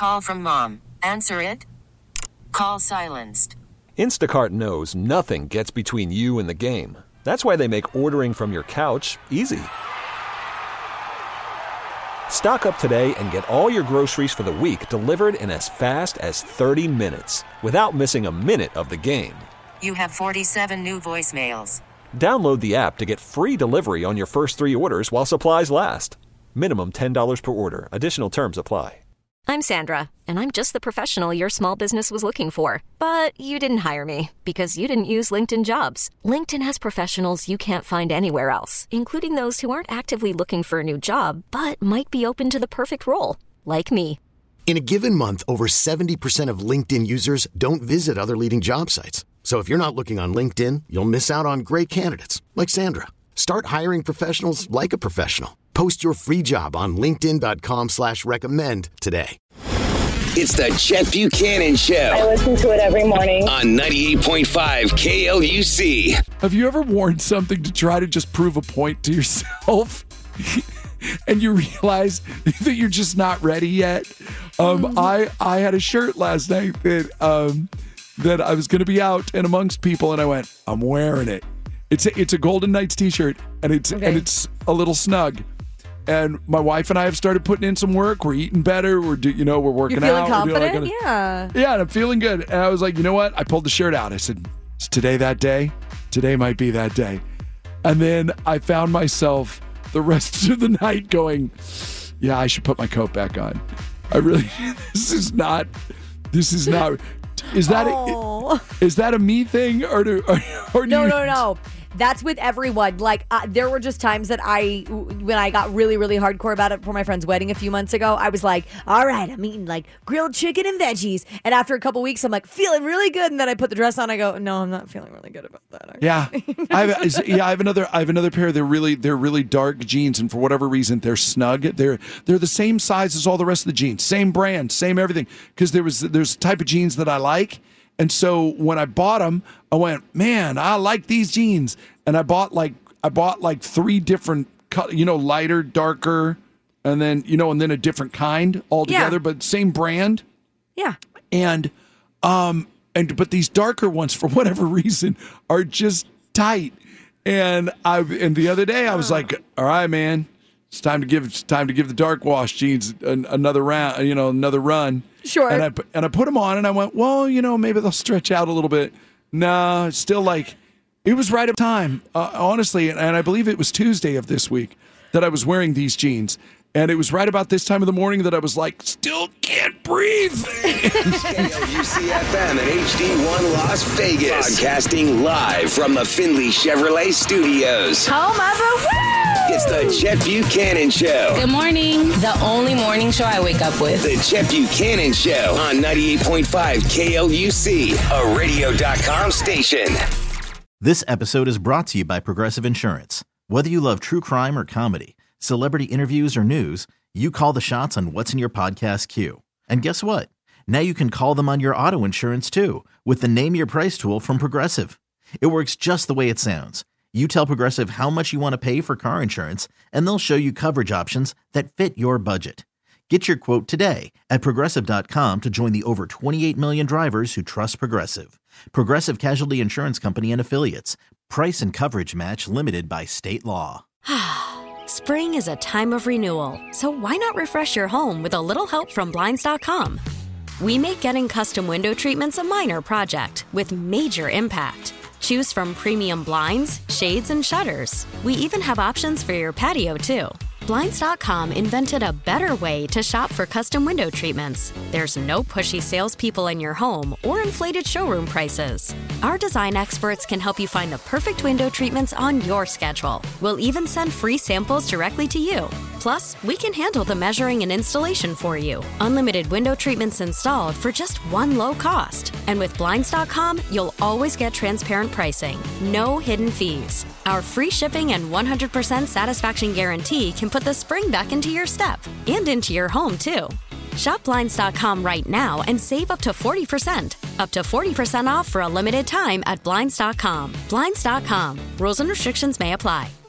call from mom. Answer it. Call silenced. Instacart knows nothing gets between you and the game. That's why they make ordering from your couch easy. Stock up today and get all your groceries for the week delivered in as fast as 30 minutes without missing a minute of the game. You have 47 new voicemails. Download the app to get free delivery on your first 3 orders while supplies last. Minimum $10 per order. Additional terms apply. I'm Sandra, and I'm just the professional your small business was looking for. But you didn't hire me because you didn't use LinkedIn Jobs. LinkedIn has professionals you can't find anywhere else, including those who aren't actively looking for a new job, but might be open to the perfect role, like me. In a given month, over 70% of LinkedIn users don't visit other leading job sites. So if you're not looking on LinkedIn, you'll miss out on great candidates like Sandra. Start hiring professionals like a professional. Post your free job on linkedin.com/recommend today. It's the Chet Buchanan Show. I listen to it every morning. On 98.5 KLUC. Have you ever worn something to try to just prove a point to yourself? And you realize that you're just not ready yet? I had a shirt last night that I was going to be out and amongst people, and I went, I'm wearing it. It's a Golden Knights t-shirt, and it's a little snug. And my wife and I have started putting in some work. We're eating better. We're working out. You're feeling confident? Yeah, and I'm feeling good. And I was like, you know what? I pulled the shirt out. I said, is today that day? Today might be that day. And then I found myself the rest of the night going, yeah, I should put my coat back on. I really, this is not, is that a me thing or No. That's with everyone. Like, there were just times that when I got really, really hardcore about it for my friend's wedding a few months ago, I was like, all right, I'm eating like grilled chicken and veggies. And after a couple weeks, I'm like, feeling really good. And then I put the dress on. I go, no, I'm not feeling really good about that. Yeah. I have another pair. They're really dark jeans. And for whatever reason, they're snug. They're the same size as all the rest of the jeans. Same brand, same everything. Because there's a type of jeans that I like. And so when I bought them, I went, man, I like these jeans. And I bought like 3 different, lighter, darker, and then a different kind altogether, but same brand. Yeah. But these darker ones, for whatever reason, are just tight. And the other day I was like, all right, man, it's time to give the dark wash jeans another round, another run. Sure. And I put them on and I went, well, maybe they'll stretch out a little bit. No, it's still like, it was right at time, honestly. And I believe it was Tuesday of this week that I was wearing these jeans. And it was right about this time of the morning that I was like, still can't breathe. KLUC-FM and HD1 Las Vegas. Broadcasting live from the Findlay Chevrolet Studios. Home of the Woo! It's the Chet Buchanan Show. Good morning. The only morning show I wake up with. The Chet Buchanan Show on 98.5 KLUC, a radio.com station. This episode is brought to you by Progressive Insurance. Whether you love true crime or comedy, celebrity interviews or news, you call the shots on what's in your podcast queue. And guess what? Now you can call them on your auto insurance too with the Name Your Price tool from Progressive. It works just the way it sounds. You tell Progressive how much you want to pay for car insurance, and they'll show you coverage options that fit your budget. Get your quote today at Progressive.com to join the over 28 million drivers who trust Progressive. Progressive Casualty Insurance Company and Affiliates. Price and coverage match limited by state law. Spring is a time of renewal, so why not refresh your home with a little help from Blinds.com? We make getting custom window treatments a minor project with major impact. Choose from premium blinds, shades, and shutters. We even have options for your patio, too. Blinds.com invented a better way to shop for custom window treatments. There's no pushy salespeople in your home or inflated showroom prices. Our design experts can help you find the perfect window treatments on your schedule. We'll even send free samples directly to you. Plus, we can handle the measuring and installation for you. Unlimited window treatments installed for just one low cost. And with Blinds.com, you'll always get transparent pricing. No hidden fees. Our free shipping and 100% satisfaction guarantee can put the spring back into your step and into your home, too. Shop Blinds.com right now and save up to 40%. Up to 40% off for a limited time at Blinds.com. Blinds.com. Rules and restrictions may apply.